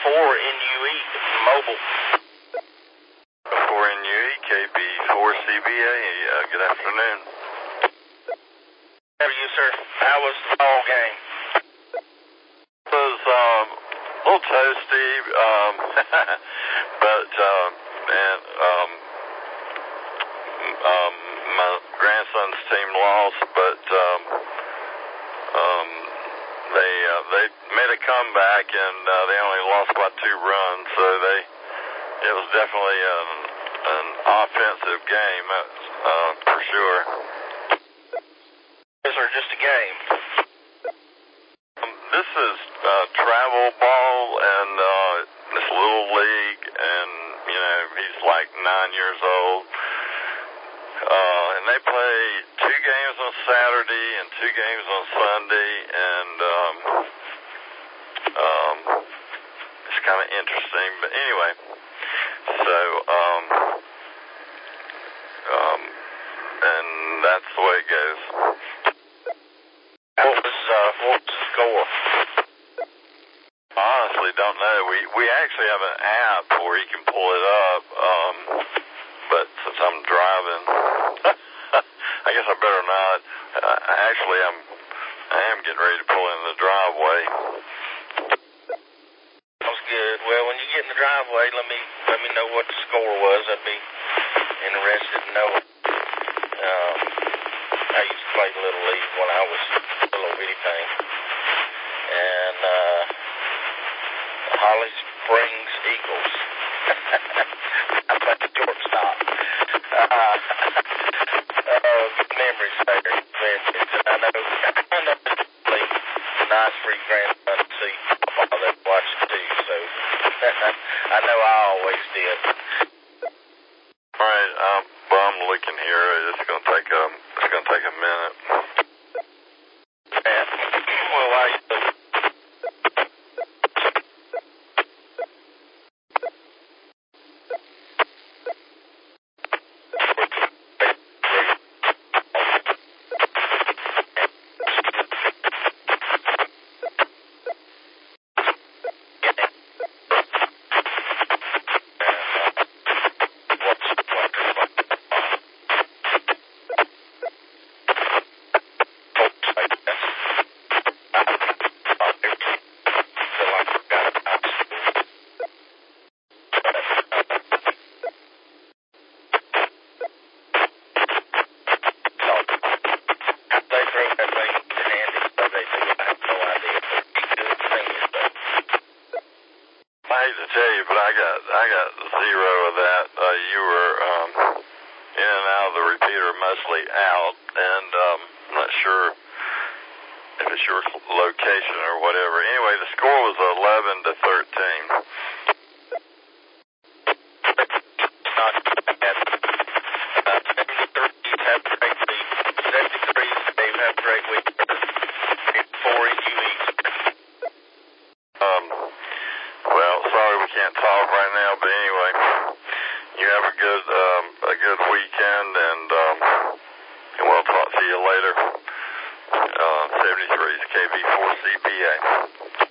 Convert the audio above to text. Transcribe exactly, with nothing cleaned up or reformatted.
four N U E Mobile. four N U E, K B four C B A, uh, good afternoon. How are you, sir? How was the ball game? It was um, a little toasty, um, but, um, and, um, um, my grandson's team lost, but, um, um, they, uh, they made a comeback, and, uh, they only lost by two runs, so they, it was definitely an, an offensive game, uh, for sure. Is there just a game? Um, this is uh, travel ball, and uh, this little league, and you know he's like nine years old, uh, and they play two games on Saturday and two games on Sunday, and um, um, it's kind of interesting. But anyway, so um, um, and that's the way it goes. What was uh, what was the score? Honestly, don't know. We we actually have an app where you can pull it up, um, but since I'm driving, I guess I better not. Uh, actually, I'm I am getting ready to pull in the driveway. Sounds good. Well, when you get in the driveway, let me let me know what the score was. I'd be interested to know. Um, I used to play Little League when I was a little bitty thing, and uh, the Holly Springs Eagles. I played the shortstop. Uh, uh, good memories there. Memories. And I know, I know it's nice for your grandson to see football that watch it too. So I know I always did. All right, um, well, I'm looking here. It's gonna take a it's gonna take a minute. Yeah. Well, why you looking? I hate to tell you, but I got I got zero of that. Uh, you were um, in and out of the repeater, mostly out, and um, I'm not sure if it's your location or whatever. Anyway, the score was eleven to thirteen. Not bad. Uh, seventy-three have a great week. seventy-three, Dave, have a great week. Four N U E. Um, well, sorry we can't talk right now, but anyway, you have a good um, a good weekend, and um, and we'll talk to you later. Uh, seventy-three is K B four C B A.